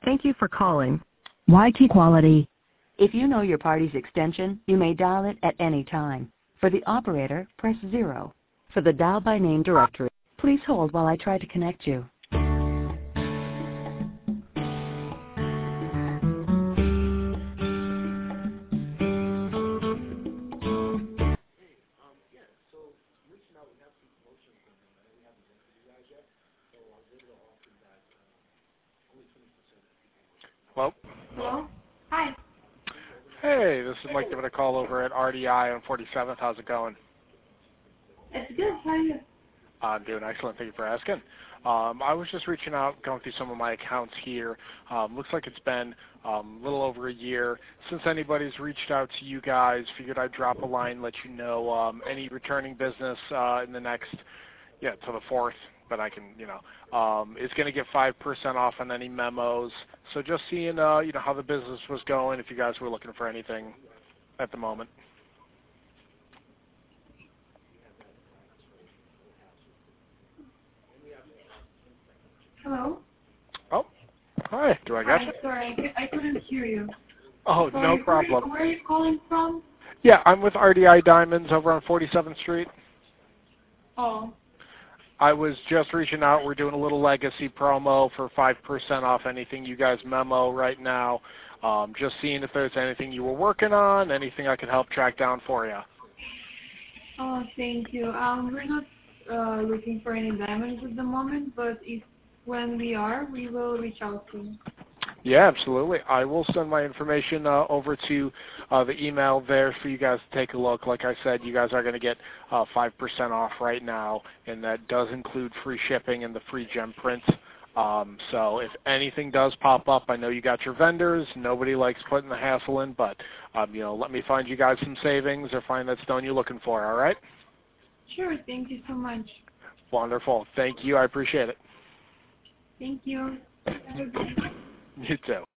Thank you for calling. YT Quality. If you know your party's extension, you may dial it at any time. For the operator, press 0. For the dial by name directory, please hold while I try to connect you. Hello? Hello? Hi. Hey, this is Mike giving a call over at RDI on 47th. How's it going? It's good. How are you? I'm doing excellent. Thank you for asking. I was just reaching out, going through some of my accounts here. Looks like it's been a little over a year since anybody's reached out to you guys. Figured I'd drop a line, let you know any returning business in the next, to the 4th. But I can, is going to get 5% off on any memos. So just seeing, how the business was going, if you guys were looking for anything at the moment. Hello? Oh, hi. Do I got you? Sorry, I couldn't hear you. Oh, Sorry, no problem. Where are you calling from? Yeah, I'm with RDI Diamonds over on 47th Street. Oh. I was just reaching out. We're doing a little legacy promo for 5% off anything you guys memo right now. Just seeing if there's anything you were working on, anything I could help track down for you. Oh, thank you. We're not looking for any diamonds at the moment, but when we are, we will reach out to you. Yeah, absolutely. I will send my information over to the email there for you guys to take a look. Like I said, you guys are going to get 5% off right now, and that does include free shipping and the free gem prints. So if anything does pop up, I know you got your vendors. Nobody likes putting the hassle in, but let me find you guys some savings or find that stone you're looking for, all right? Sure. Thank you so much. Wonderful. Thank you. I appreciate it. Thank you. Have a good day. You too.